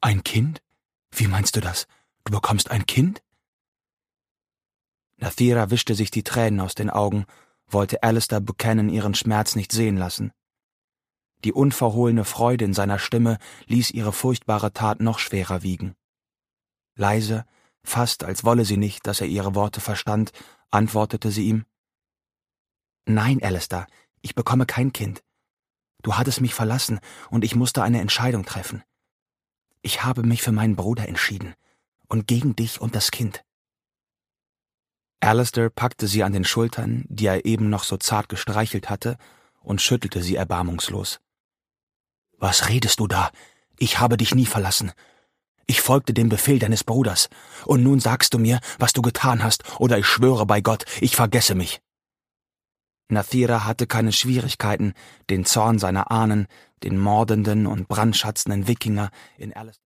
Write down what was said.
»Ein Kind? Wie meinst du das? Du bekommst ein Kind?« Nathira wischte sich die Tränen aus den Augen, wollte Alistair Buchanan ihren Schmerz nicht sehen lassen. Die unverhohlene Freude in seiner Stimme ließ ihre furchtbare Tat noch schwerer wiegen. Leise, fast als wolle sie nicht, dass er ihre Worte verstand, antwortete sie ihm: »Nein, Alistair, ich bekomme kein Kind. Du hattest mich verlassen und ich musste eine Entscheidung treffen. Ich habe mich für meinen Bruder entschieden und gegen dich und das Kind.« Alistair packte sie an den Schultern, die er eben noch so zart gestreichelt hatte, und schüttelte sie erbarmungslos. »Was redest du da? Ich habe dich nie verlassen. Ich folgte dem Befehl deines Bruders, und nun sagst du mir, was du getan hast, oder ich schwöre bei Gott, ich vergesse mich.« Nathira hatte keine Schwierigkeiten, den Zorn seiner Ahnen, den mordenden und brandschatzenden Wikinger, in Alistair